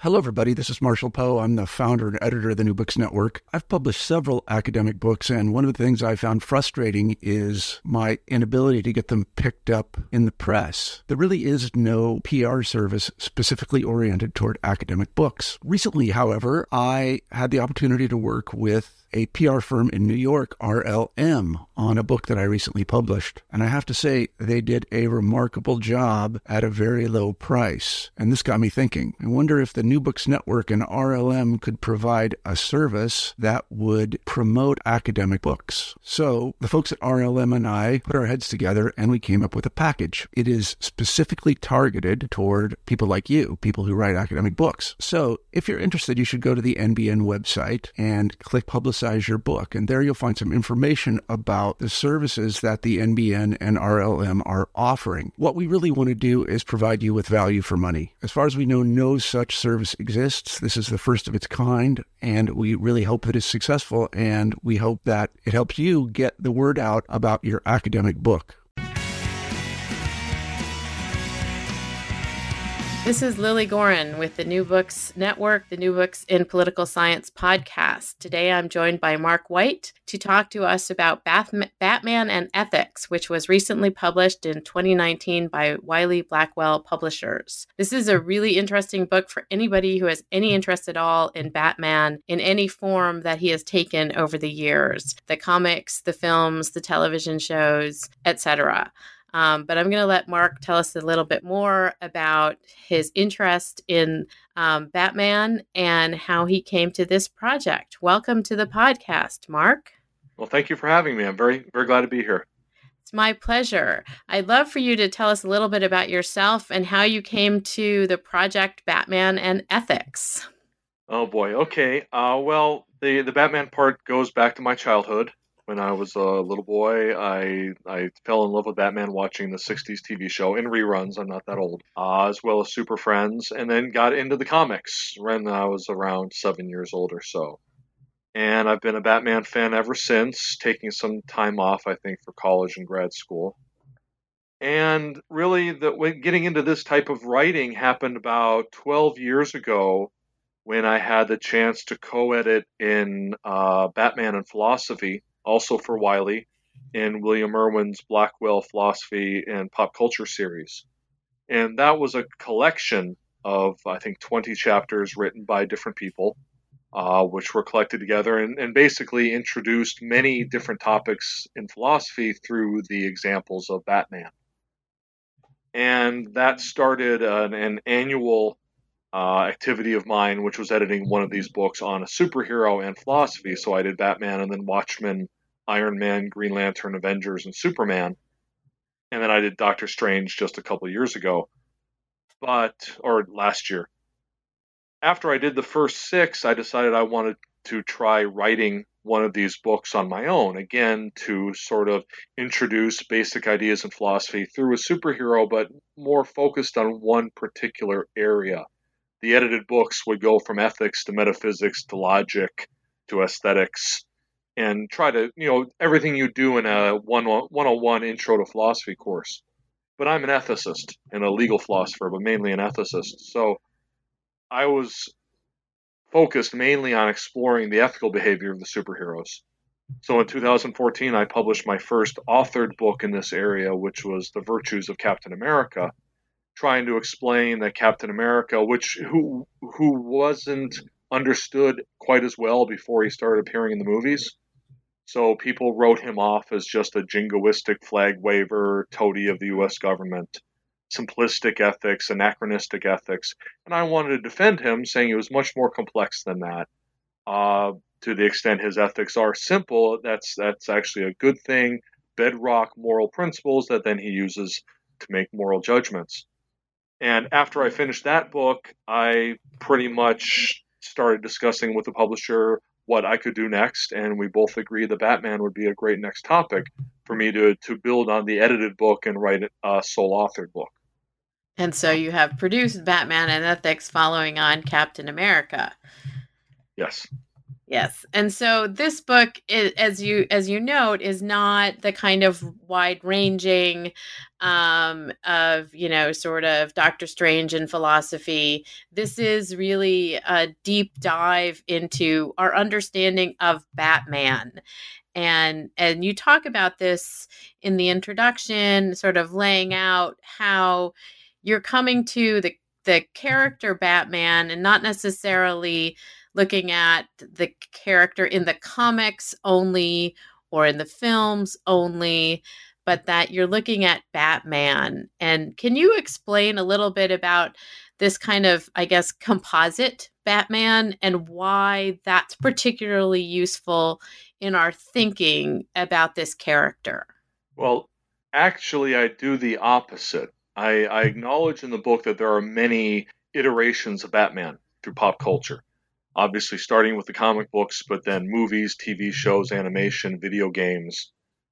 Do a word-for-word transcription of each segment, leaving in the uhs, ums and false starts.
Hello, everybody. This is Marshall Poe. I'm the founder and editor of the New Books Network. I've published several academic books, and one of the things I found frustrating is my inability to get them picked up in the press. There really is no P R service specifically oriented toward academic books. Recently, however, I had the opportunity to work with a P R firm in New York, R L M, on a book that I recently published. And I have to say, they did a remarkable job at a very low price. And this got me thinking. I wonder if the New Books Network and R L M could provide a service that would promote academic books. So the folks at R L M and I put our heads together and we came up with a package. It is specifically targeted toward people like you, people who write academic books. So if you're interested, you should go to the N B N website and click Publicize your book. And there you'll find some information about the services that the N B N and R L M are offering. What we really want to do is provide you with value for money. As far as we know, no such service exists. This is the first of its kind, and we really hope that it's successful, and we hope that it helps you get the word out about your academic book. This is Lily Gorin with the New Books Network, the New Books in Political Science podcast. Today I'm joined by Mark White to talk to us about Batman and Ethics, which was recently published in twenty nineteen by Wiley Blackwell Publishers. This is a really interesting book for anybody who has any interest at all in Batman in any form that he has taken over the years, the comics, the films, the television shows, et cetera. Um, but I'm going to let Mark tell us a little bit more about his interest in um, Batman and how he came to this project. Welcome to the podcast, Mark. Well, thank you for having me. I'm very, very glad to be here. It's my pleasure. I'd love for you to tell us a little bit about yourself and how you came to the project Batman and Ethics. Oh, boy. Okay. Uh, well, the, the Batman part goes back to my childhood. When I was a little boy, I I fell in love with Batman watching the sixties T V show in reruns. I'm not that old, uh, as well as Super Friends, and then got into the comics when I was around seven years old or so. And I've been a Batman fan ever since, taking some time off, I think, for college and grad school. And really, the, getting into this type of writing happened about twelve years ago when I had the chance to co-edit in uh, Batman and Philosophy, also for Wiley, in William Irwin's Blackwell Philosophy and Pop Culture series. And that was a collection of, I think, twenty chapters written by different people, uh, which were collected together and, and basically introduced many different topics in philosophy through the examples of Batman. And that started an, an annual Uh, activity of mine, which was editing one of these books on a superhero and philosophy. So I did Batman and then Watchmen, Iron Man, Green Lantern, Avengers, and Superman. And then I did Doctor Strange just a couple of years ago, but, or last year. After I did the first six, I decided I wanted to try writing one of these books on my own, again, to sort of introduce basic ideas in philosophy through a superhero, but more focused on one particular area. The edited books would go from ethics to metaphysics to logic to aesthetics and try to, you know, everything you do in a one oh one intro to philosophy course. But I'm an ethicist and a legal philosopher, but mainly an ethicist. So I was focused mainly on exploring the ethical behavior of the superheroes. So in two thousand fourteen, I published my first authored book in this area, which was The Virtues of Captain America, trying to explain that Captain America, which who who wasn't understood quite as well before he started appearing in the movies. So people wrote him off as just a jingoistic flag waver, toady of the U S government, simplistic ethics, anachronistic ethics. And I wanted to defend him, saying he was much more complex than that. Uh, to the extent his ethics are simple, that's that's actually a good thing, bedrock moral principles that then he uses to make moral judgments. And after I finished that book, I pretty much started discussing with the publisher what I could do next, and we both agreed that Batman would be a great next topic for me to, to build on the edited book and write a sole-authored book. And so you have produced Batman and Ethics following on Captain America. Yes. Yes. And so this book, is, as you as you note, is not the kind of wide-ranging um, of, you know, sort of Doctor Strange and philosophy. This is really a deep dive into our understanding of Batman. And and you talk about this in the introduction, sort of laying out how you're coming to the the character Batman and not necessarily looking at the character in the comics only or in the films only, but that you're looking at Batman. And can you explain a little bit about this kind of, I guess, composite Batman and why that's particularly useful in our thinking about this character? Well, actually, I do the opposite. I, I acknowledge in the book that there are many iterations of Batman through pop culture. Obviously, starting with the comic books, but then movies, T V shows, animation, video games.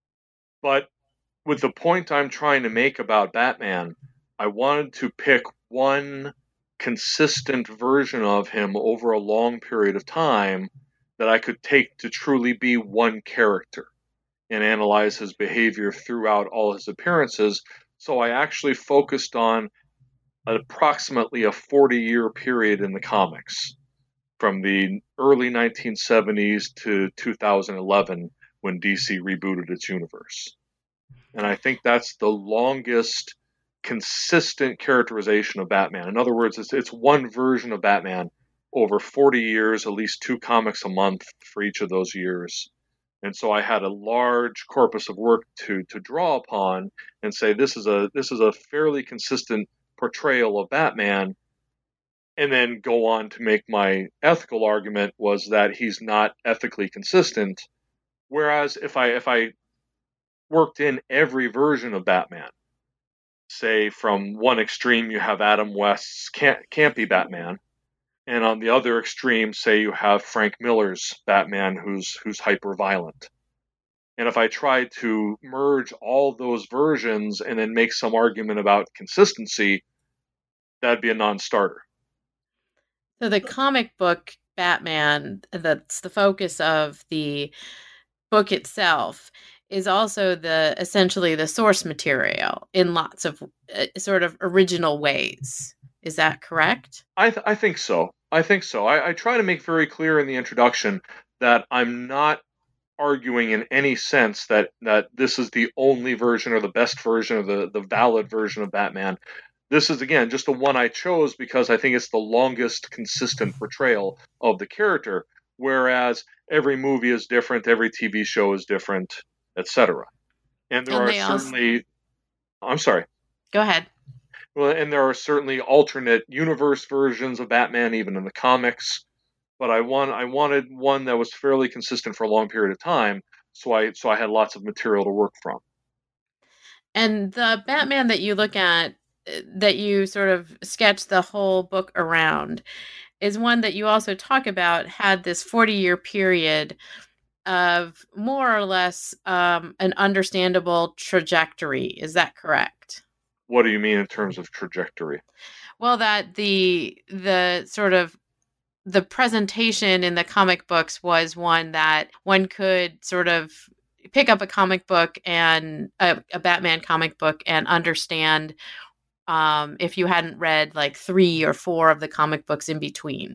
But with the point I'm trying to make about Batman, I wanted to pick one consistent version of him over a long period of time that I could take to truly be one character and analyze his behavior throughout all his appearances. So I actually focused on approximately a forty year period in the comics, from the early nineteen seventies to two thousand eleven when D C rebooted its universe. And I think that's the longest consistent characterization of Batman. In other words, it's, it's one version of Batman over forty years, at least two comics a month for each of those years. And so I had a large corpus of work to to draw upon and say this is a this is a fairly consistent portrayal of Batman, and then go on to make my ethical argument was that he's not ethically consistent. Whereas if I if I worked in every version of Batman, say from one extreme you have Adam West's campy Batman, and on the other extreme, say you have Frank Miller's Batman, who's who's hyper violent. And if I tried to merge all those versions and then make some argument about consistency, that'd be a non-starter. So the comic book Batman, that's the focus of the book itself, is also the essentially the source material in lots of uh, sort of original ways. Is that correct? I, th- I think so. I think so. I, I try to make very clear in the introduction that I'm not arguing in any sense that, that this is the only version or the best version or the, the valid version of Batman. This is, again, just the one I chose because I think it's the longest consistent portrayal of the character, whereas every movie is different, every T V show is different, et cetera. And there and are certainly... Also... I'm sorry. Go ahead. Well, and there are certainly alternate universe versions of Batman, even in the comics. But I want I wanted one that was fairly consistent for a long period of time, so I so I had lots of material to work from. And the Batman that you look at, that you sort of sketch the whole book around, is one that you also talk about had this forty year period of more or less um, an understandable trajectory. Is that correct? What do you mean in terms of trajectory? Well, that the the sort of the presentation in the comic books was one that one could sort of pick up a comic book and a, a Batman comic book and understand um, if you hadn't read like three or four of the comic books in between.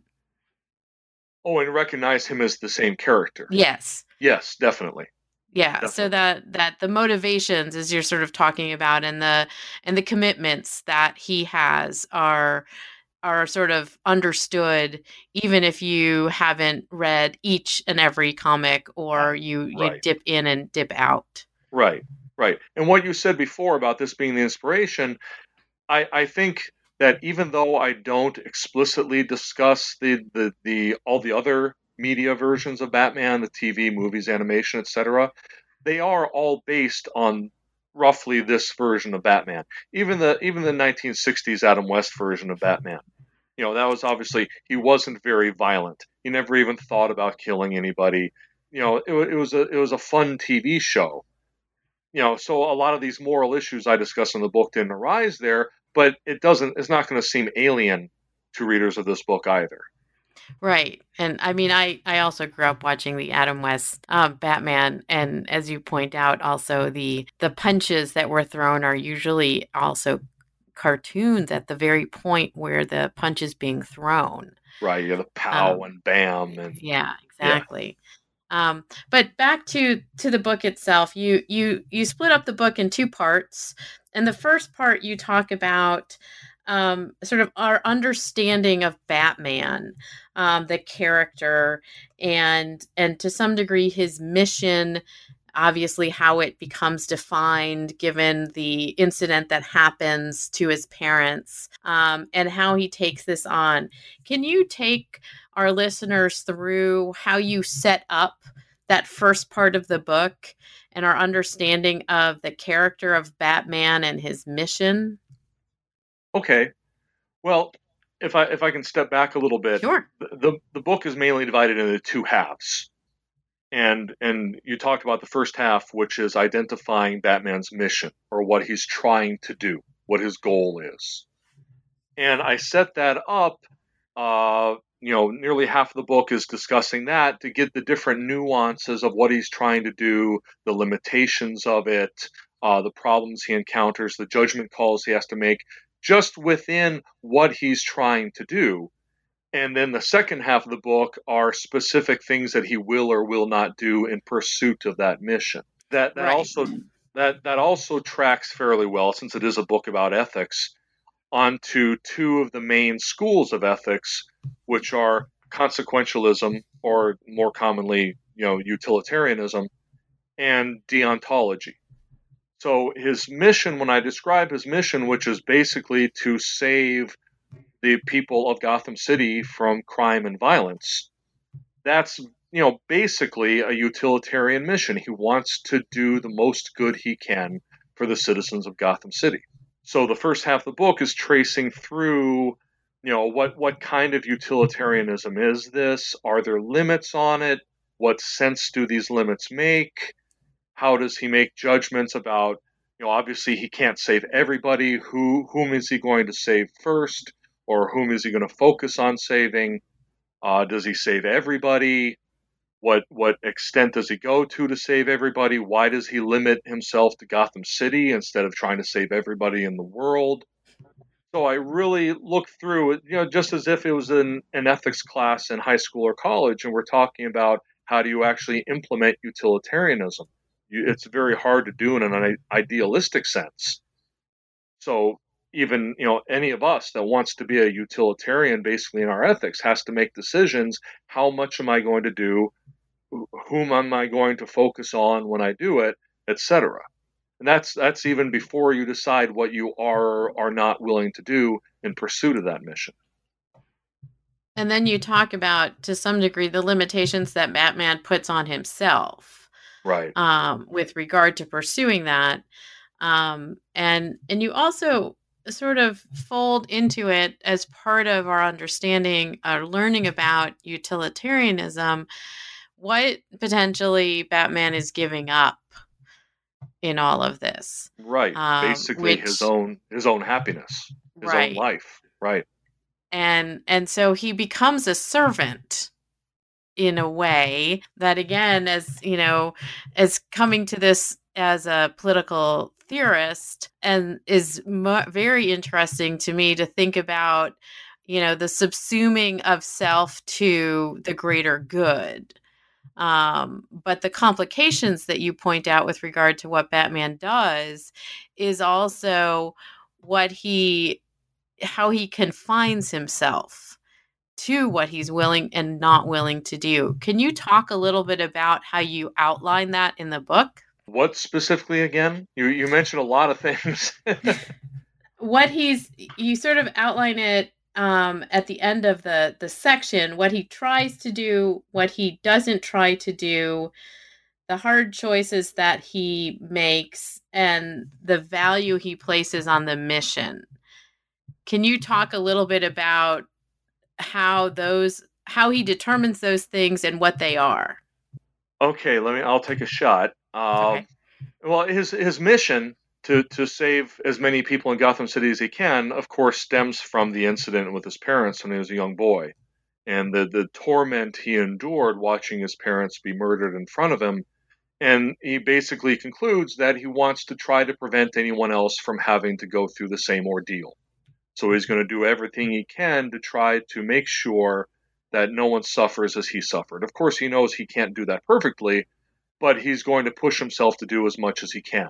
Oh, and recognize him as the same character. Yes. Yes, definitely. Yeah, Definitely. So that that the motivations, as you're sort of talking about, and the and the commitments that he has are are sort of understood, even if you haven't read each and every comic, or you right. you dip in and dip out. Right, right. And what you said before about this being the inspiration, I, I think that even though I don't explicitly discuss the, the, the all the other media versions of Batman, the T V, movies, animation, et cetera, they are all based on roughly this version of Batman. Even the even the nineteen sixties Adam West version of Batman. You know, that was obviously, he wasn't very violent. He never even thought about killing anybody. You know, it, it was a it was a fun T V show. You know, so a lot of these moral issues I discuss in the book didn't arise there, but it doesn't. It's not going to seem alien to readers of this book either. Right. And I mean, I, I also grew up watching the Adam West um, Batman. And as you point out, also the, the punches that were thrown are usually also cartoons at the very point where the punch is being thrown. Right. You have the pow Um, and bam. And yeah, yeah. exactly. Um, but back to, to the book itself, you, you, you split up the book in two parts. And the first part you talk about um, sort of our understanding of Batman, um, the character, and and to some degree his mission. Obviously, how it becomes defined given the incident that happens to his parents, um, and how he takes this on. Can you take our listeners through how you set up that first part of the book and our understanding of the character of Batman and his mission? Okay. Well, if I if I can step back a little bit, Sure. the the, the book is mainly divided into two halves. And and you talked about the first half, which is identifying Batman's mission or what he's trying to do, what his goal is. And I set that up, uh, you know, nearly half of the book is discussing that to get the different nuances of what he's trying to do, the limitations of it, uh, the problems he encounters, the judgment calls he has to make just within what he's trying to do. And then the second half of the book are specific things that he will or will not do in pursuit of that mission. That that Right. also that that also tracks fairly well, since it is a book about ethics, onto two of the main schools of ethics, which are consequentialism, or more commonly, you know, utilitarianism, and deontology. So his mission, when I describe his mission, which is basically to save the people of Gotham City from crime and violence, that's, you know, basically a utilitarian mission. He wants to do the most good he can for the citizens of Gotham City. So the first half of the book is tracing through, you know, what what kind of utilitarianism is this? Are there limits on it? What sense do these limits make? How does he make judgments about, you know, obviously he can't save everybody. Who whom is he going to save first? Or whom is he going to focus on saving? Uh, does he save everybody? What what extent does he go to to save everybody? Why does he limit himself to Gotham City instead of trying to save everybody in the world? So I really look through it, you know, just as if it was in an ethics class in high school or college, and we're talking about how do you actually implement utilitarianism. You, it's very hard to do in an idealistic sense. So even, you know, any of us that wants to be a utilitarian basically in our ethics has to make decisions. How much am I going to do? Whom am I going to focus on when I do it, et cetera. And that's that's even before you decide what you are or are not willing to do in pursuit of that mission. And then you talk about, to some degree, the limitations that Batman puts on himself, right? Um, with regard to pursuing that, um, and and you also sort of fold into it as part of our understanding, our learning about utilitarianism, what potentially Batman is giving up in all of this, Right. um, Basically, which, his own his own happiness, his right, own life, right? and and so he becomes a servant in a way that, again, as you know, as coming to this as a political theorist, and is mo- very interesting to me to think about, you know, the subsuming of self to the greater good. Um, but the complications that you point out with regard to what Batman does is also what he, how he confines himself to what he's willing and not willing to do. Can you talk a little bit about how you outline that in the book? What specifically again? You you mentioned a lot of things. What he's, you sort of outline it um, at the end of the the section, what he tries to do, what he doesn't try to do, the hard choices that he makes, and the value he places on the mission. Can you talk a little bit about how those, how he determines those things and what they are? Okay, let me. I'll take a shot. Uh, Okay. Well, his his mission to to save as many people in Gotham City as he can, of course, stems from the incident with his parents when he was a young boy. and the, the torment he endured watching his parents be murdered in front of him. And he basically concludes that he wants to try to prevent anyone else from having to go through the same ordeal. So he's going to do everything he can to try to make sure that no one suffers as he suffered. Of course, he knows he can't do that perfectly, but he's going to push himself to do as much as he can.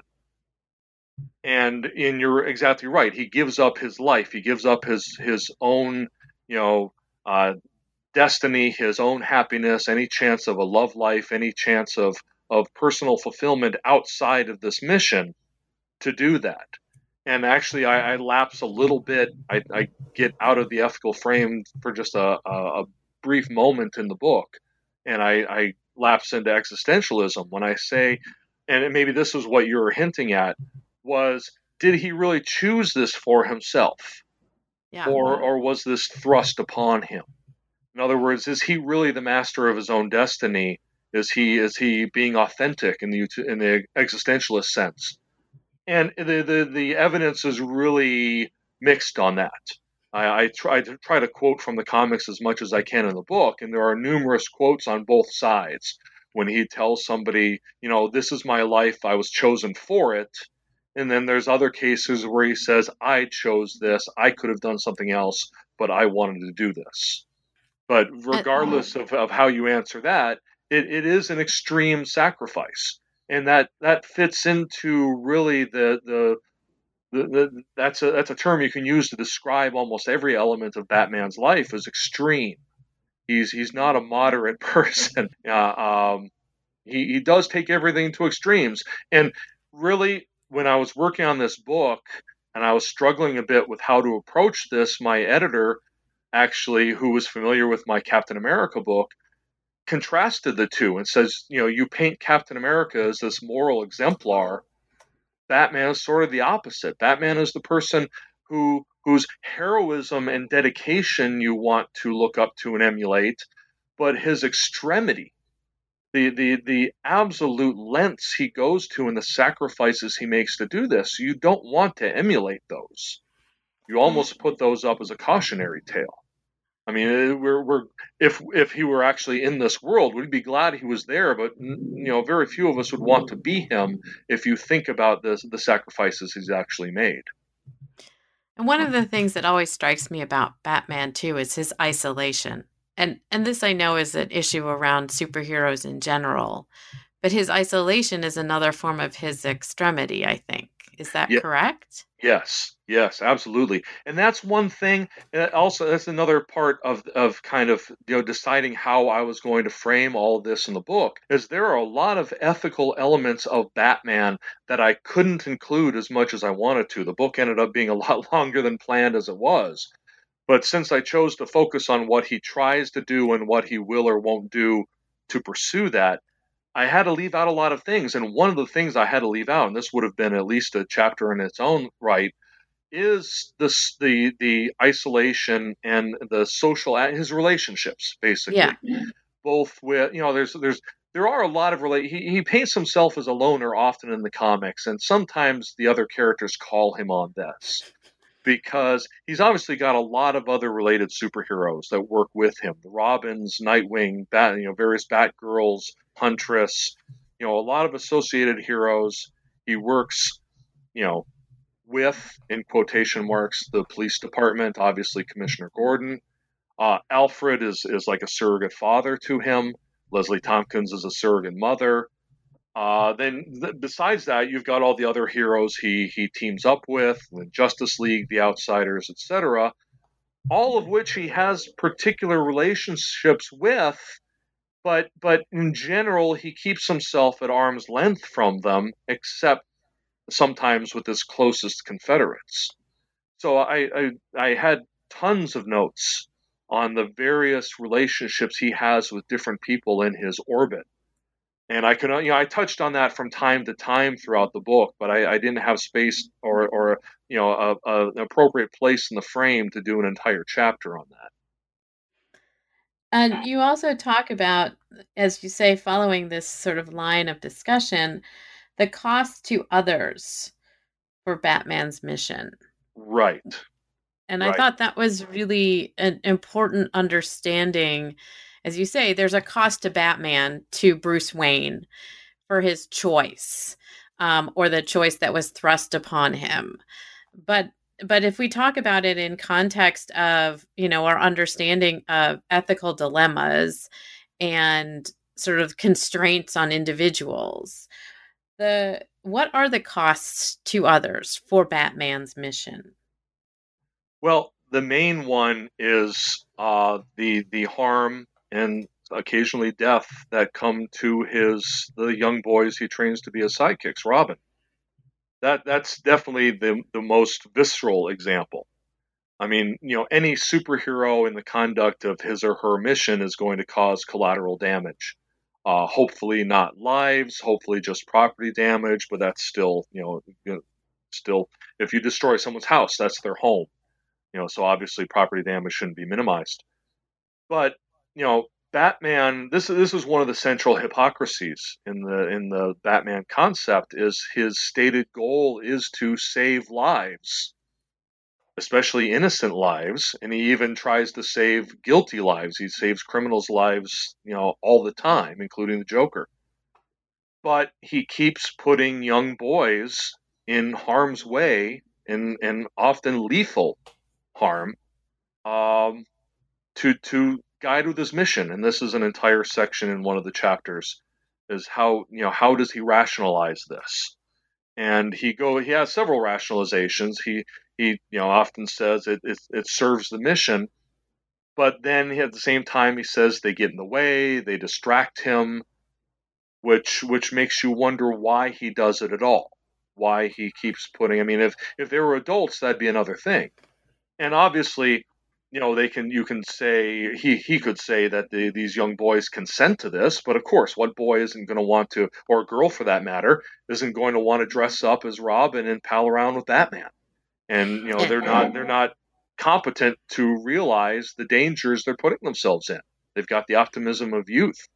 And and you're exactly right. He gives up his life. He gives up his his own, you know, uh, destiny, his own happiness, any chance of a love life, any chance of of personal fulfillment outside of this mission to do that. And actually, I, I lapse a little bit. I, I get out of the ethical frame for just a, a, a brief moment in the book, and I, I lapse into existentialism when I say, and maybe this is what you were hinting at, was did he really choose this for himself? Yeah. Or, or was this thrust upon him? In other words, is he really the master of his own destiny? Is he is he being authentic in the in the existentialist sense? And the the, the evidence is really mixed on that. I, I try to try to quote from the comics as much as I can in the book, and there are numerous quotes on both sides when he tells somebody, you know, this is my life, I was chosen for it. And then there's other cases where he says, I chose this, I could have done something else, but I wanted to do this. But regardless of, of how you answer that, it, it is an extreme sacrifice. And that, that fits into really the, the, the, the that's a that's a term you can use to describe almost every element of Batman's life as extreme. He's he's not a moderate person. Uh, um, he, he does take everything to extremes. And really, when I was working on this book and I was struggling a bit with how to approach this, my editor, actually, who was familiar with my Captain America book, contrasted the two and says, you know, you paint Captain America as this moral exemplar. Batman is sort of the opposite. Batman is the person who whose heroism and dedication you want to look up to and emulate, but his extremity, the the the absolute lengths he goes to and the sacrifices he makes to do this, you don't want to emulate those. You almost put those up as a cautionary tale. I mean, we're we're if if he were actually in this world, we'd be glad he was there. But you know, very few of us would want to be him if you think about the the sacrifices he's actually made. And one of the things that always strikes me about Batman too is his isolation. And and this I know is an issue around superheroes in general, but his isolation is another form of his extremity, I think. Is that Yeah. correct? Yes, yes, absolutely. And that's one thing. uh, Also, that's another part of of kind of you know deciding how I was going to frame all of this in the book. Is there are a lot of ethical elements of Batman that I couldn't include as much as I wanted to. The book ended up being a lot longer than planned as it was. But since I chose to focus on what he tries to do and what he will or won't do to pursue that, I had to leave out a lot of things. And one of the things I had to leave out, and this would have been at least a chapter in its own right, is this the the isolation and the social his relationships basically. Yeah. Both with you know there's there's there are a lot of relate he, he paints himself as a loner often in the comics, and sometimes the other characters call him on this because he's obviously got a lot of other related superheroes that work with him. The Robins, Nightwing, Bat, you know, various Batgirls, Huntress, you know, a lot of associated heroes. He works, you know, with, in quotation marks, the police department, obviously Commissioner Gordon. Uh, Alfred is, is like a surrogate father to him. Leslie Tompkins is a surrogate mother. Uh, then, th- besides that, you've got all the other heroes he he teams up with, the Justice League, the Outsiders, et cetera. All of which he has particular relationships with, but but in general, he keeps himself at arm's length from them, except sometimes with his closest Confederates. So I I, I had tons of notes on the various relationships he has with different people in his orbit. And I could, you know, I touched on that from time to time throughout the book, but I, I didn't have space or, or you know, a, a, an appropriate place in the frame to do an entire chapter on that. And you also talk about, as you say, following this sort of line of discussion, the cost to others for Batman's mission. Right. And I Right. thought that was really an important understanding. As you say, there's a cost to Batman to Bruce Wayne for his choice, um, or the choice that was thrust upon him. But but if we talk about it in context of, you know, our understanding of ethical dilemmas and sort of constraints on individuals, the what are the costs to others for Batman's mission? Well, the main one is uh, the the harm and occasionally death that come to his the young boys he trains to be his sidekicks. Robin. That that's definitely the the most visceral example. I mean, you know, any superhero in the conduct of his or her mission is going to cause collateral damage. Uh, hopefully not lives, hopefully just property damage, but that's still, you know, you know, still, if you destroy someone's house, that's their home. You know, so obviously property damage shouldn't be minimized. But, you know, Batman, this this is one of the central hypocrisies in the in the Batman concept is his stated goal is to save lives, especially innocent lives, and he even tries to save guilty lives. He saves criminals' lives, you know, all the time, including the Joker. But he keeps putting young boys in harm's way and and often lethal harm um, to to guide with his mission. And this is an entire section in one of the chapters is how you know how does he rationalize this? And he go he has several rationalizations. He he you know often says it it, it serves the mission, but then he, at the same time he says they get in the way, they distract him, which which makes you wonder why he does it at all. Why he keeps putting I mean if if they were adults that'd be another thing. And obviously, you know, they can you can say he he could say that the, these young boys consent to this, but of course, what boy isn't going to want to, or girl for that matter, isn't going to want to dress up as Robin and pal around with Batman? And you know, they're not they're not competent to realize the dangers they're putting themselves in. They've got the optimism of youth.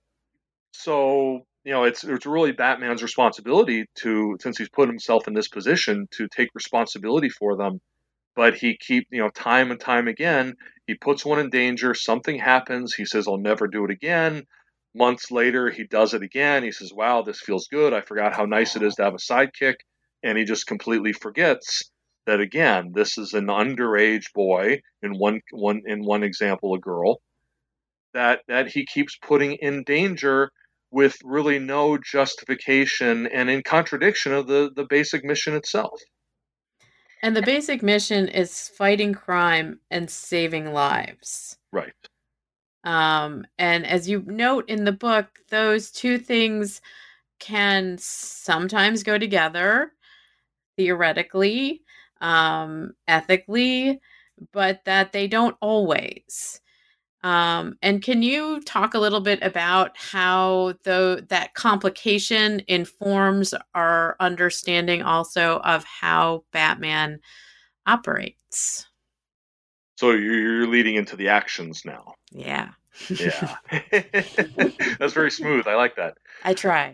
So you know, it's it's really Batman's responsibility to, since he's put himself in this position, to take responsibility for them. But he keep you know time and time again he puts one in danger, something happens, he says I'll never do it again. Months later he does it again, he says wow, this feels good, I forgot how nice it is to have a sidekick. And he just completely forgets that again this is an underage boy, in one one in one example a girl, that that he keeps putting in danger with really no justification and in contradiction of the the basic mission itself. And the basic mission is fighting crime and saving lives. Right. Um, and as you note in the book, those two things can sometimes go together, theoretically, um, ethically, but that they don't always. Um, and can you talk a little bit about how though that complication informs our understanding also of how Batman operates? So you're leading into the actions now. Yeah. Yeah. That's very smooth. I like that. I try.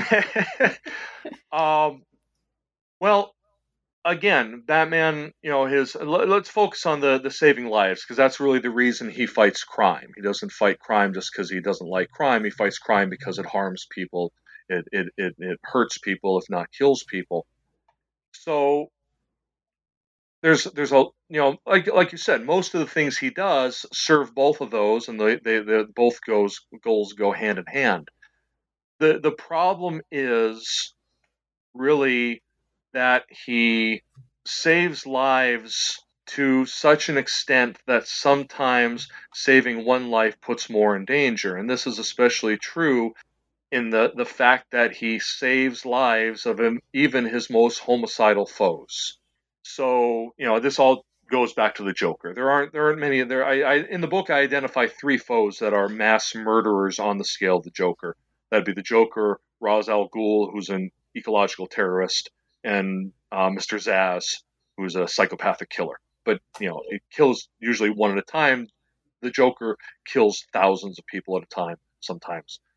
um, well, again, Batman, you know, his let's focus on the the saving lives, because that's really the reason he fights crime. He doesn't fight crime just because he doesn't like crime. He fights crime because it harms people. It it it, it hurts people, if not kills people. So there's there's a you know like like you said, most of the things he does serve both of those, and they they, they both goes goals go hand in hand. The the problem is really that he saves lives to such an extent that sometimes saving one life puts more in danger. And this is especially true in the, the fact that he saves lives of him, even his most homicidal foes. So, you know, this all goes back to the Joker. There aren't there aren't many there. I, I in the book I identify three foes that are mass murderers on the scale of the Joker. That'd be the Joker, Ra's al Ghul, who's an ecological terrorist, and uh, Mister Zsasz, who's a psychopathic killer. But you know, it kills usually one at a time. The Joker kills thousands of people at a time sometimes.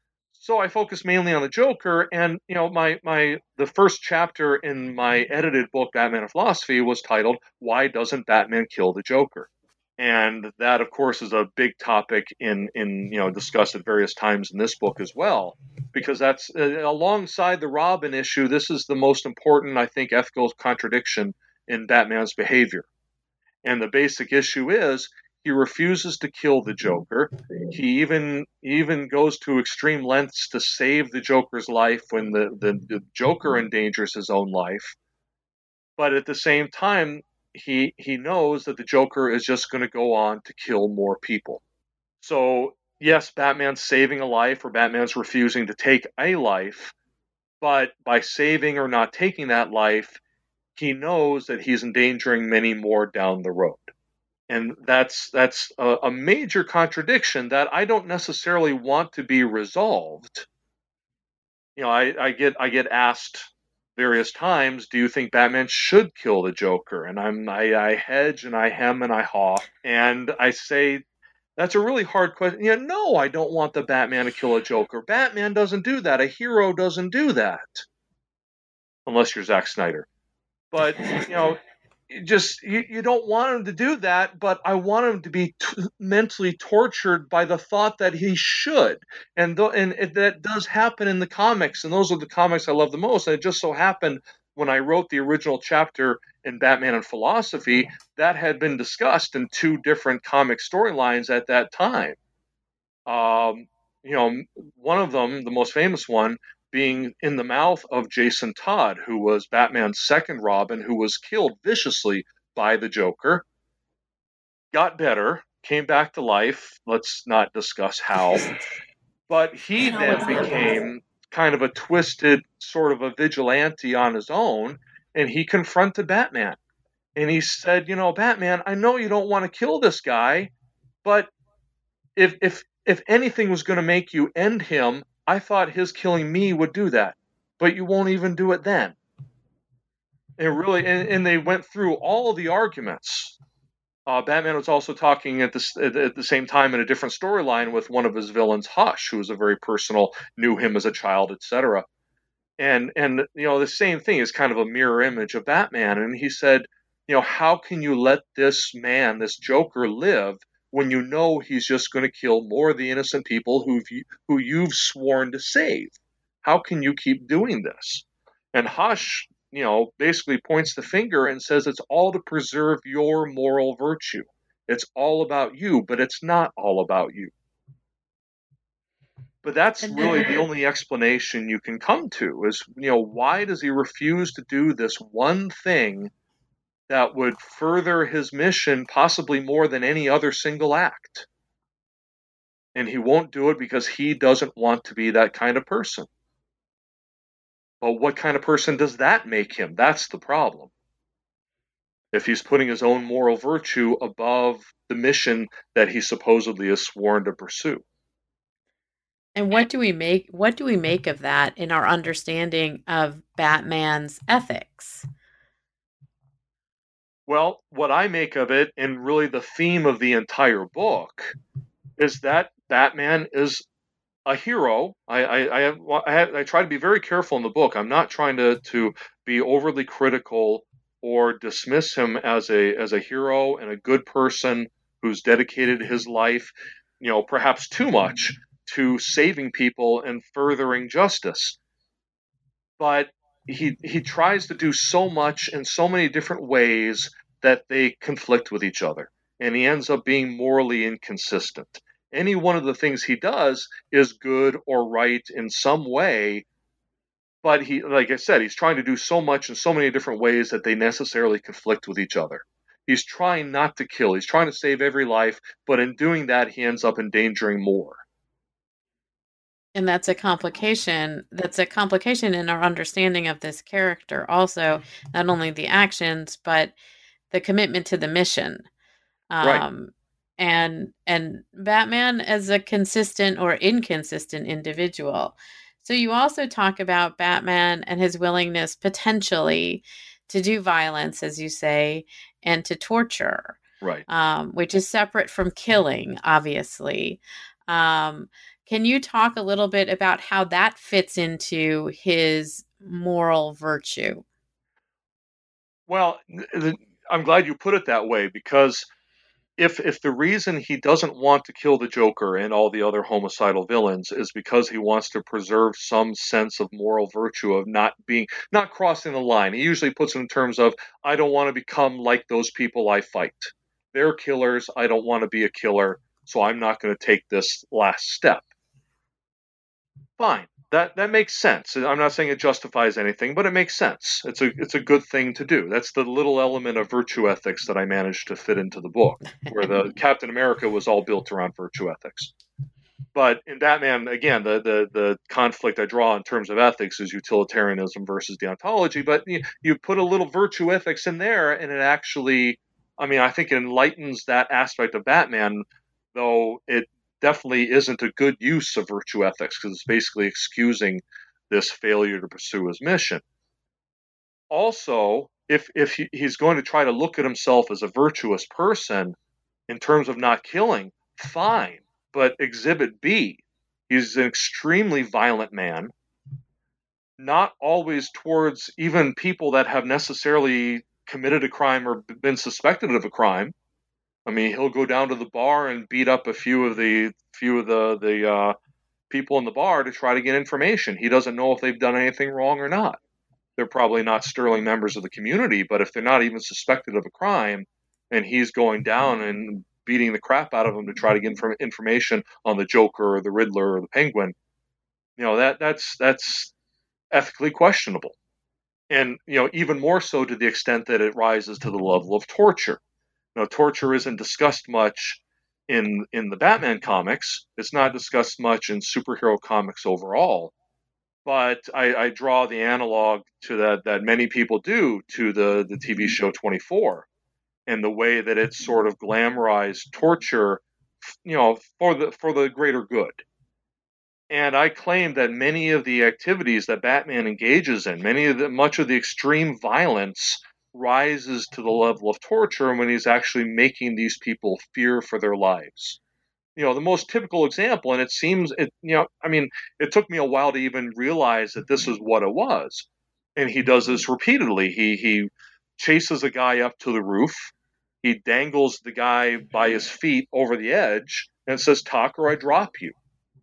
So I focus mainly on the Joker, and you know, my my the first chapter in my edited book, Batman and Philosophy, was titled "Why Doesn't Batman Kill the Joker?" And that, of course, is a big topic in in you know discussed at various times in this book as well, because that's uh, alongside the Robin issue. This is the most important, I think, ethical contradiction in Batman's behavior. And the basic issue is he refuses to kill the Joker. He even even goes to extreme lengths to save the Joker's life when the, the, the Joker endangers his own life. But at the same time, he he knows that the Joker is just going to go on to kill more people. So, yes, Batman's saving a life, or Batman's refusing to take a life, but by saving or not taking that life, he knows that he's endangering many more down the road. And that's that's a, a major contradiction that I don't necessarily want to be resolved. You know, I, I get I get asked various times, do you think Batman should kill the Joker? And I'm I, I hedge and I hem and I haw, and I say that's a really hard question. Yeah, no, I don't want the Batman to kill a Joker. Batman doesn't do that. A hero doesn't do that, unless you're Zack Snyder. But you know. Just you, you don't want him to do that, but I want him to be t- mentally tortured by the thought that he should, and th- and it, that does happen in the comics, and those are the comics I love the most. And it just so happened when I wrote the original chapter in Batman and Philosophy, that had been discussed in two different comic storylines at that time. Um, you know, one of them, the most famous one, being in the mouth of Jason Todd, who was Batman's second Robin, who was killed viciously by the Joker, got better, came back to life. Let's not discuss how. But he then became kind of a twisted sort of a vigilante on his own, and he confronted Batman. And he said, you know, Batman, I know you don't want to kill this guy, but if if if anything was going to make you end him, I thought his killing me would do that, but you won't even do it then. And really, and, and they went through all of the arguments. Uh, Batman was also talking at the at the same time in a different storyline with one of his villains, Hush, who was a very personal, knew him as a child, et cetera. And and you know the same thing is kind of a mirror image of Batman. And he said, you know, how can you let this man, this Joker, live when you know he's just going to kill more of the innocent people who who you've sworn to save? How can you keep doing this? And Hush, you know, basically points the finger and says it's all to preserve your moral virtue. It's all about you, but it's not all about you. But that's really the only explanation you can come to is, you know, why does he refuse to do this one thing that would further his mission possibly more than any other single act? And he won't do it because he doesn't want to be that kind of person. But what kind of person does that make him? That's the problem. If he's putting his own moral virtue above the mission that he supposedly is sworn to pursue. And what do we make what do we make of that in our understanding of Batman's ethics? Well, what I make of it, and really the theme of the entire book, is that Batman is a hero. I I, I, have, I, have, I try to be very careful in the book. I'm not trying to, to be overly critical or dismiss him as a as a hero and a good person who's dedicated his life, you know, perhaps too much to saving people and furthering justice. But he he tries to do so much in so many different ways that they conflict with each other, and he ends up being morally inconsistent. Any one of the things he does is good or right in some way, but he, like I said, he's trying to do so much in so many different ways that they necessarily conflict with each other. He's trying not to kill, he's trying to save every life, but in doing that, he ends up endangering more. And that's a complication. That's a complication in our understanding of this character. Also, not only the actions, but the commitment to the mission. Um, right. And and Batman as a consistent or inconsistent individual. So you also talk about Batman and his willingness potentially to do violence, as you say, and to torture. Right. Um, which is separate from killing, obviously. Um, can you talk a little bit about how that fits into his moral virtue? Well, I'm glad you put it that way, because if if the reason he doesn't want to kill the Joker and all the other homicidal villains is because he wants to preserve some sense of moral virtue of not being not crossing the line, he usually puts it in terms of, I don't want to become like those people I fight. They're killers. I don't want to be a killer, so I'm not going to take this last step. Fine. That that makes sense. I'm not saying it justifies anything, but it makes sense. It's a it's a good thing to do. That's the little element of virtue ethics that I managed to fit into the book, where the Captain America was all built around virtue ethics. But in Batman, again, the the the conflict I draw in terms of ethics is utilitarianism versus deontology. But you, you put a little virtue ethics in there, and it actually, I mean, I think it enlightens that aspect of Batman, though it definitely isn't a good use of virtue ethics, because it's basically excusing this failure to pursue his mission. Also, if if he, he's going to try to look at himself as a virtuous person in terms of not killing, fine. But Exhibit B, he's an extremely violent man, not always towards even people that have necessarily committed a crime or been suspected of a crime. I mean, he'll go down to the bar and beat up a few of the few of the the uh, people in the bar to try to get information. He doesn't know if they've done anything wrong or not. They're probably not sterling members of the community, but if they're not even suspected of a crime, and he's going down and beating the crap out of them to try to get inf- information on the Joker or the Riddler or the Penguin, you know, that that's that's ethically questionable. And, you know, even more so to the extent that it rises to the level of torture. You know, torture isn't discussed much in in the Batman comics. It's not discussed much in superhero comics overall. But I, I draw the analog to that that many people do to the, the T V show twenty-four, and the way that it sort of glamorized torture, you know, for the for the greater good. And I claim that many of the activities that Batman engages in, many of the much of the extreme violence rises to the level of torture when he's actually making these people fear for their lives. You know, the most typical example, and it seems, it, you know, I mean, it took me a while to even realize that this is what it was. And he does this repeatedly. He he chases a guy up to the roof. He dangles the guy by his feet over the edge and says, "Talk or I drop you."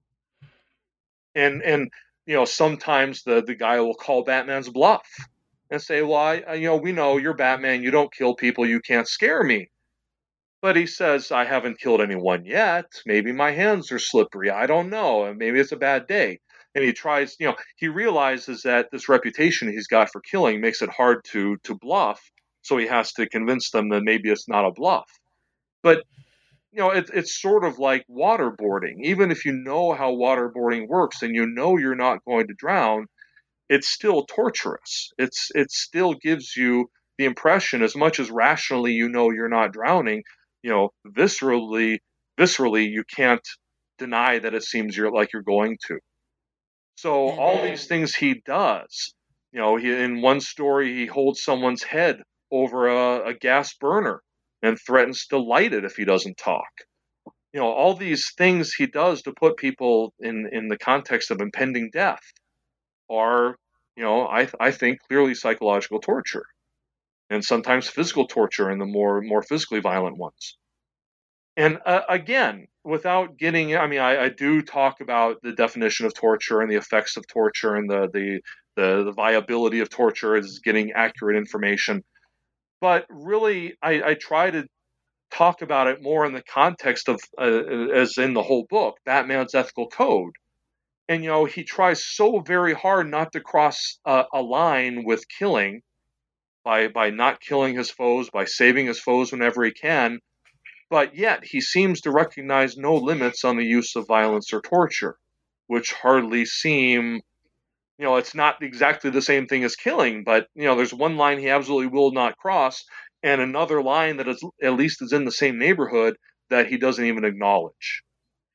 And and you know, sometimes the the guy will call Batman's bluff and say, "Well, I, you know, we know you're Batman. You don't kill people. You can't scare me." But he says, "I haven't killed anyone yet. Maybe my hands are slippery. I don't know. Maybe it's a bad day." And he tries, you know, he realizes that this reputation he's got for killing makes it hard to to bluff. So he has to convince them that maybe it's not a bluff. But, you know, it, it's sort of like waterboarding. Even if you know how waterboarding works and you know you're not going to drown, it's still torturous. It's it still gives you the impression, as much as rationally you know you're not drowning, you know, viscerally, viscerally you can't deny that it seems you're like you're going to. So all these things he does, you know, he, in one story he holds someone's head over a, a gas burner and threatens to light it if he doesn't talk. You know, all these things he does to put people in in the context of impending death are, you know, I I think clearly psychological torture, and sometimes physical torture in the more more physically violent ones. And uh, again, without getting, I mean, I, I do talk about the definition of torture and the effects of torture and the the the, the viability of torture as getting accurate information. But really, I, I try to talk about it more in the context of, uh, as in the whole book, Batman's ethical code. And, you know, he tries so very hard not to cross uh, a line with killing by by not killing his foes, by saving his foes whenever he can. But yet he seems to recognize no limits on the use of violence or torture, which hardly seem, you know, it's not exactly the same thing as killing, but, you know, there's one line he absolutely will not cross, and another line that is at least is in the same neighborhood that he doesn't even acknowledge.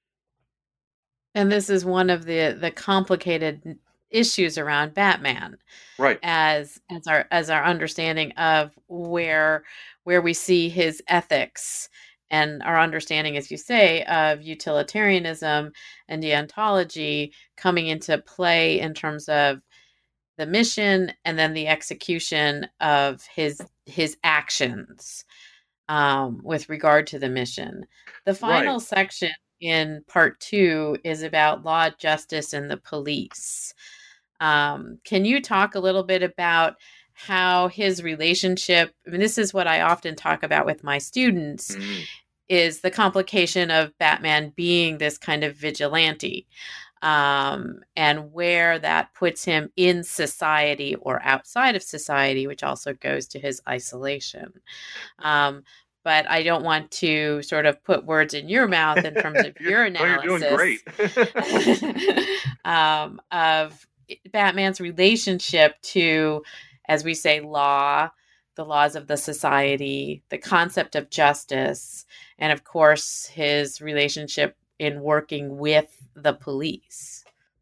And this is one of the the complicated issues around Batman, right? As as our as our understanding of where where we see his ethics and our understanding, as you say, of utilitarianism and deontology coming into play in terms of the mission and then the execution of his his actions um, with regard to the mission. The final Right. section in part two is about law, justice, and the police. Um, can you talk a little bit about how his relationship, I mean, this is what I often talk about with my students, Mm. is the complication of Batman being this kind of vigilante, um, and where that puts him in society or outside of society, which also goes to his isolation. Um, but I don't want to sort of put words in your mouth in terms of you're, your oh, you're doing great. analysis um, of Batman's relationship to, as we say, law, the laws of the society, the concept of justice, and of course, his relationship in working with the police.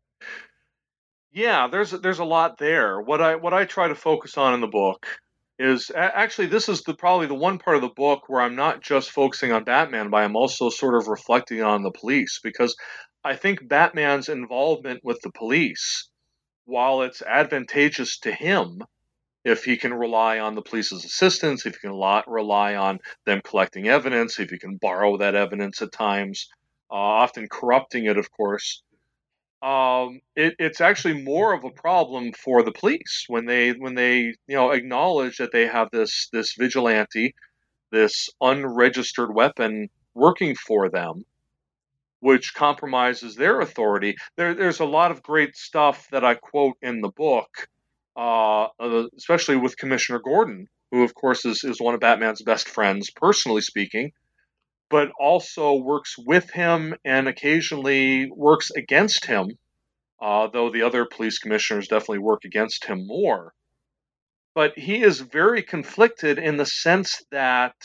Yeah, there's there's a lot there. What I what I try to focus on in the book is a- actually this is the probably the one part of the book where I'm not just focusing on Batman, but I'm also sort of reflecting on the police, because I think Batman's involvement with the police, while it's advantageous to him if he can rely on the police's assistance, if he can lo- rely on them collecting evidence, if he can borrow that evidence at times, uh, often corrupting it, of course. Um, it, it's actually more of a problem for the police when they when they you know acknowledge that they have this this vigilante, this unregistered weapon working for them, which compromises their authority. There, there's a lot of great stuff that I quote in the book, uh, especially with Commissioner Gordon, who of course is, is one of Batman's best friends, personally speaking, but also works with him and occasionally works against him, uh, though the other police commissioners definitely work against him more. But he is very conflicted in the sense that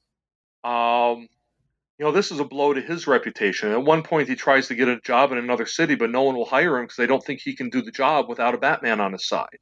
um, you know, this is a blow to his reputation. At one point, he tries to get a job in another city, but no one will hire him because they don't think he can do the job without a Batman on his side.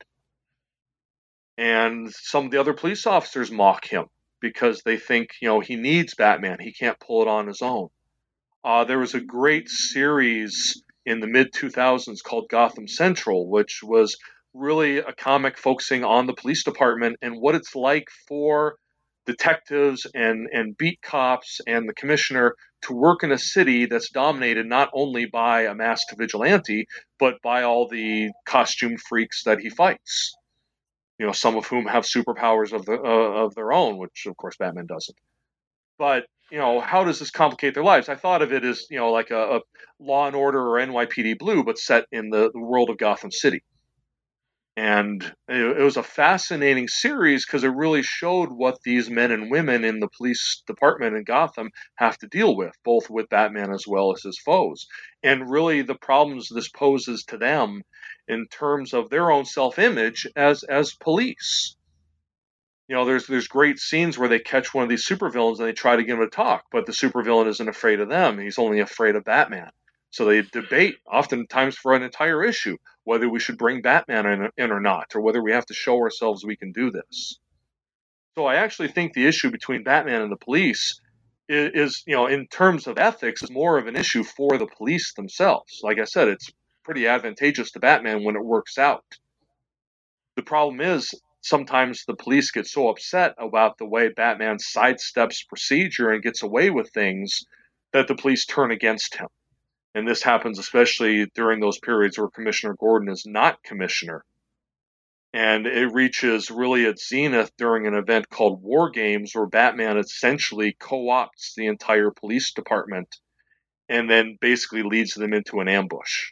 And some of the other police officers mock him because they think, you know, he needs Batman. He can't pull it on his own. Uh, there was a great series in the mid two thousands called Gotham Central, which was really a comic focusing on the police department and what it's like for detectives and, and beat cops and the commissioner to work in a city that's dominated not only by a masked vigilante, but by all the costume freaks that he fights. You know, some of whom have superpowers of the uh, of their own, which of course Batman doesn't. But you know, how does this complicate their lives? I thought of it as you know, like a, a Law and Order or N Y P D Blue, but set in the, the world of Gotham City. And it, it was a fascinating series because it really showed what these men and women in the police department in Gotham have to deal with, both with Batman as well as his foes, and really the problems this poses to them in terms of their own self-image as as police. You know, there's there's great scenes where they catch one of these supervillains and they try to get him to talk, but the supervillain isn't afraid of them. He's only afraid of Batman. So they debate, oftentimes for an entire issue, whether we should bring Batman in, in or not, or whether we have to show ourselves we can do this. So I actually think the issue between Batman and the police is, is, you know, in terms of ethics, is more of an issue for the police themselves. Like I said, it's pretty advantageous to Batman when it works out. The problem is sometimes the police get so upset about the way Batman sidesteps procedure and gets away with things that the police turn against him. And this happens especially during those periods where Commissioner Gordon is not commissioner. And it reaches really its zenith during an event called War Games, where Batman essentially co-opts the entire police department and then basically leads them into an ambush.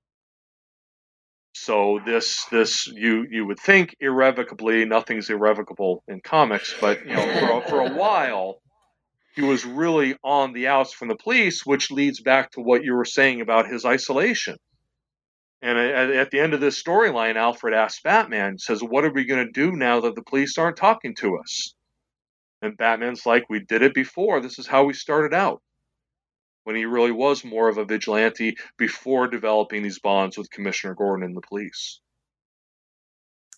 So this this you you would think irrevocably, nothing's irrevocable in comics, but you know for a, for a while he was really on the outs from the police, which leads back to what you were saying about his isolation. And at, at the end of this storyline, Alfred asks Batman, says, "What are we going to do now that the police aren't talking to us?" And Batman's like, "We did it before. This is how we started out." When he really was more of a vigilante before developing these bonds with Commissioner Gordon and the police.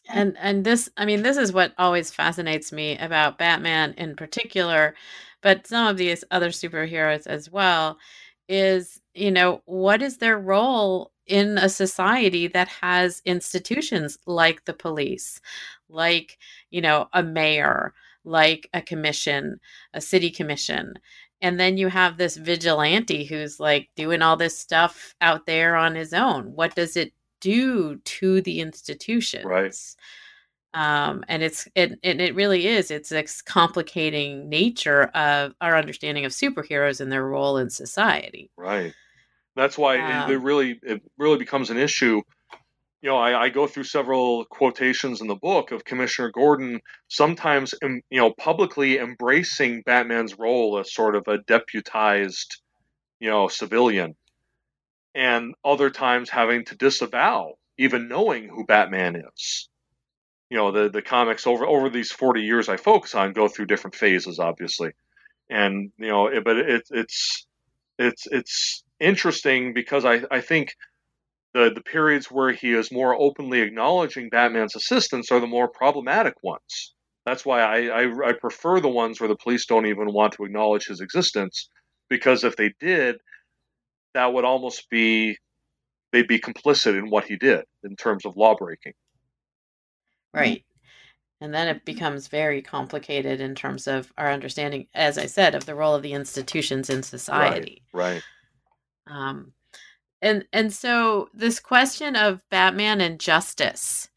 And and this, I mean, this is what always fascinates me about Batman in particular, but some of these other superheroes as well, is, you know, what is their role in a society that has institutions like the police, like, you know, a mayor, like a commission, a city commission. And then you have this vigilante who's like doing all this stuff out there on his own. What does it do to the institutions? Right. Um, and it's it, it it really is. It's this complicating nature of our understanding of superheroes and their role in society. Right. That's why it, it Um, really it really becomes an issue. You know, I, I go through several quotations in the book of Commissioner Gordon sometimes, em- you know, publicly embracing Batman's role as sort of a deputized, you know, civilian, and other times having to disavow even knowing who Batman is. You know, the the comics over over these forty years I focus on go through different phases, obviously, and you know, it, but it, it's it's it's interesting because I I think the the periods where he is more openly acknowledging Batman's assistance are the more problematic ones. That's why I, I, I prefer the ones where the police don't even want to acknowledge his existence, because if they did, that would almost be they'd be complicit in what he did in terms of law breaking. right. And then it becomes very complicated in terms of our understanding, as I said, of the role of the institutions in society. Right. Right. Um, and and so this question of Batman and justice,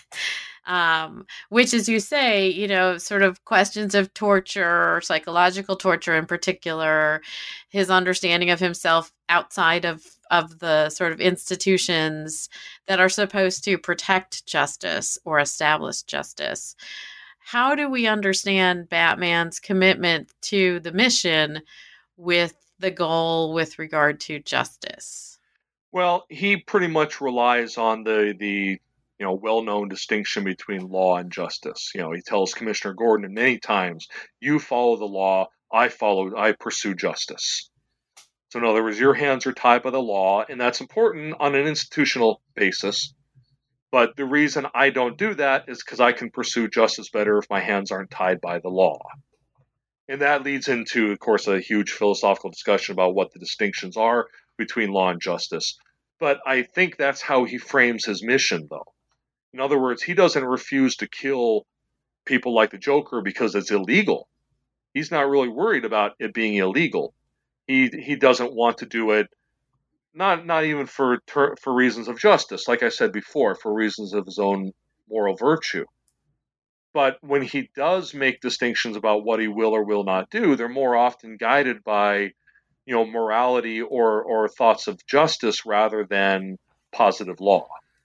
um, which, as you say, you know, sort of questions of torture, psychological torture in particular, his understanding of himself outside of of the sort of institutions that are supposed to protect justice or establish justice. How do we understand Batman's commitment to the mission with the goal with regard to justice? Well, he pretty much relies on the the you know well-known distinction between law and justice. You know, he tells Commissioner Gordon many times, "You follow the law, I follow, I pursue justice." So, in other words, your hands are tied by the law, and that's important on an institutional basis. But the reason I don't do that is because I can pursue justice better if my hands aren't tied by the law. And that leads into, of course, a huge philosophical discussion about what the distinctions are between law and justice. But I think that's how he frames his mission, though. In other words, he doesn't refuse to kill people like the Joker because it's illegal. He's not really worried about it being illegal. He he doesn't want to do it, not not even for ter- for reasons of justice, like I said before, for reasons of his own moral virtue. But when he does make distinctions about what he will or will not do, they're more often guided by, you know, morality or or thoughts of justice rather than positive law.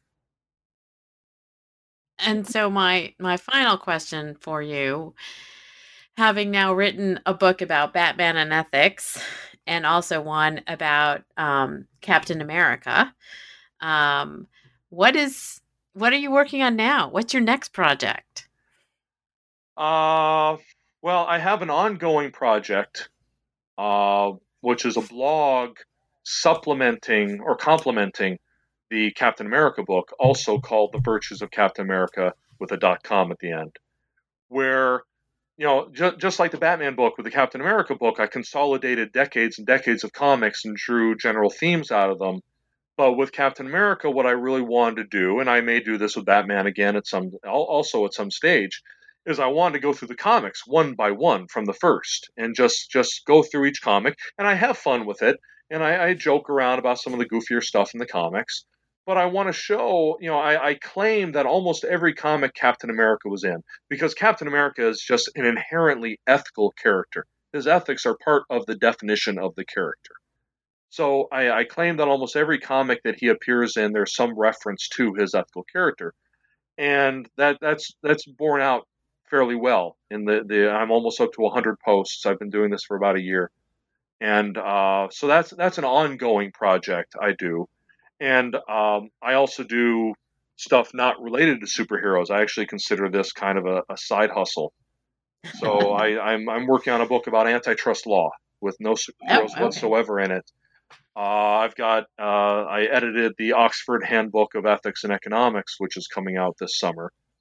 And so my my final question for you, having now written a book about Batman and ethics, and also one about um, Captain America, um, what is what are you working on now? What's your next project? Uh, well, I have an ongoing project, uh, which is a blog supplementing or complementing the Captain America book, also called The Virtues of Captain America with a dot com at the end, where, you know, ju- just like the Batman book with the Captain America book, I consolidated decades and decades of comics and drew general themes out of them. But with Captain America, what I really wanted to do, and I may do this with Batman again at some, also at some stage, is I wanted to go through the comics one by one from the first, and just just go through each comic, and I have fun with it, and I, I joke around about some of the goofier stuff in the comics. But I want to show, you know, I, I claim that almost every comic Captain America was in, because Captain America is just an inherently ethical character. His ethics are part of the definition of the character. So I, I claim that almost every comic that he appears in, there's some reference to his ethical character, and that that's that's borne out fairly well. In the, the I'm almost up to one hundred posts. I've been doing this for about a year, and uh, so that's that's an ongoing project I do, and um, I also do stuff not related to superheroes. I actually consider this kind of a, a side hustle. So I, I'm I'm working on a book about antitrust law with no Oh, superheroes okay. whatsoever in it. Uh, I've got, uh, I edited the Oxford Handbook of Ethics and Economics, which is coming out this summer.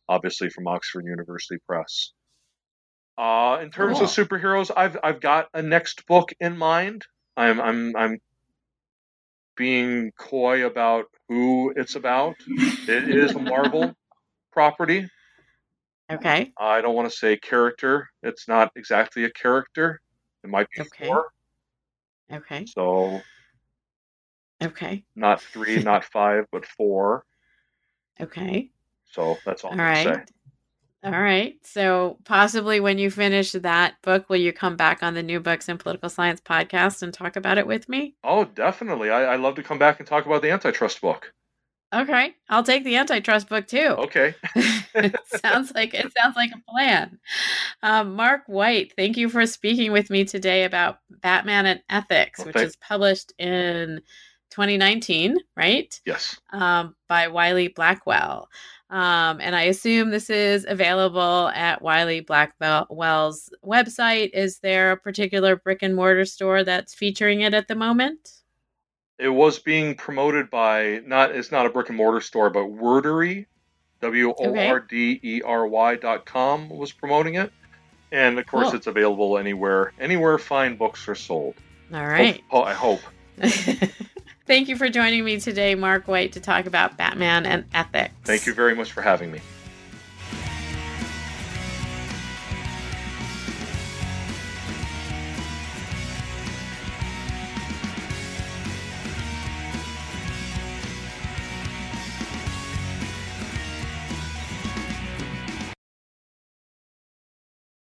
obviously from Oxford University Press. Uh, in terms Cool. of superheroes, I've I've got a next book in mind. I'm I'm I'm being coy about who it's about. It is a Marvel property. Okay. I don't want to say character. It's not exactly a character. It might be Okay. four. Okay. So Okay. not three, not five, but four. Okay. So that's all, All I'm going to right. say. All right. So possibly when you finish that book, will you come back on the New Books in Political Science podcast and talk about it with me? Oh, definitely. I, I love to come back and talk about the antitrust book. Okay. I'll take the antitrust book too. Okay. it sounds like it sounds like a plan. Um, Mark White, thank you for speaking with me today about Batman and Ethics, Well, which thank- is published in twenty nineteen, right? Yes. Um, by Wiley Blackwell. Um, and I assume this is available at Wiley Blackwell's website. Is there a particular brick and mortar store that's featuring it at the moment? It was being promoted by, not, it's not a brick and mortar store, but Wordery, W O R D E R Y dot com was promoting it. And of course, Cool. it's available anywhere, anywhere fine books are sold. All right. Hope, I hope. Thank you for joining me today, Mark White, to talk about Batman and Ethics. Thank you very much for having me.